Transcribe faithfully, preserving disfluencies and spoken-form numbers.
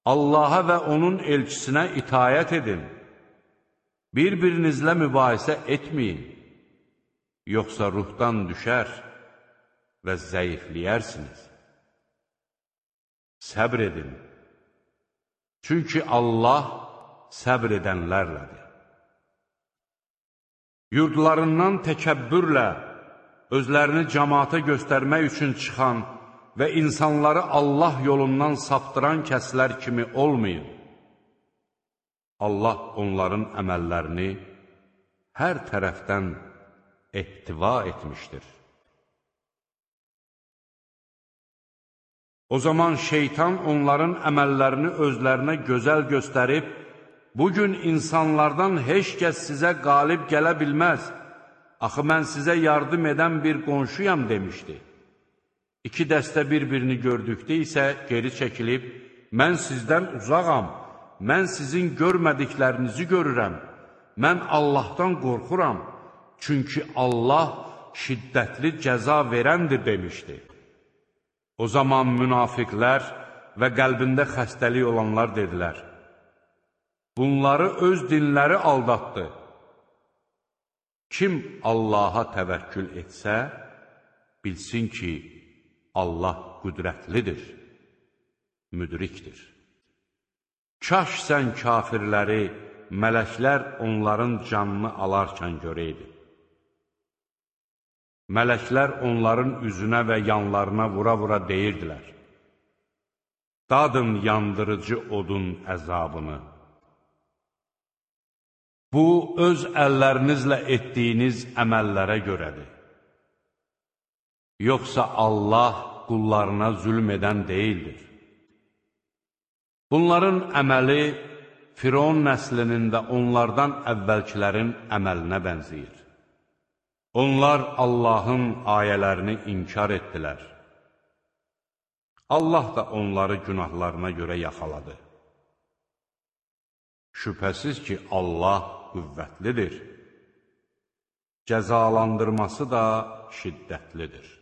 Allaha və onun elçisinə itayət edin. Bir-birinizlə mübahisə etməyin, yoxsa ruhdan düşər və zəifləyərsiniz. Səbr edin, çünki Allah səbr edənlərlədir. Yurdlarından təkəbbürlə özlərini cəmaata göstərmək üçün çıxan və insanları Allah yolundan saptıran kəslər kimi olmayın. Allah onların əməllərini hər tərəfdən ehtiva etmişdir. O zaman şeytan onların əməllərini özlərinə gözəl göstərib, bugün insanlardan heç kəs sizə qalib gələ bilməz, axı mən sizə yardım edən bir qonşuyam demişdi. İki dəstə bir-birini gördükdə isə geri çəkilib, mən sizdən uzağam, mən sizin görmədiklərinizi görürəm, mən Allahdan qorxuram, çünki Allah şiddətli cəza verəndir demişdi. O zaman münafiqlər və qəlbində xəstəlik olanlar dedilər, bunları öz dinləri aldatdı. Kim Allaha təvəkkül etsə, bilsin ki, Allah qüdrətlidir, müdrikdir. Kaş sən kafirləri, mələklər onların canını alarkən görəydi. Mələklər onların üzünə və yanlarına vura-vura deyirdilər, dadın yandırıcı odun əzabını. Bu, öz əllərinizlə etdiyiniz əməllərə görədir. Yoxsa Allah qullarına zülm edən deyildir. Bunların əməli Firon nəslinin və onlardan əvvəlkilərin əməlinə bənzəyir. Onlar Allahın ayələrini inkar etdilər. Allah da onları günahlarına görə yaxaladı. Şübhəsiz ki, Allah qüvvətlidir. Cəzalandırması da şiddətlidir.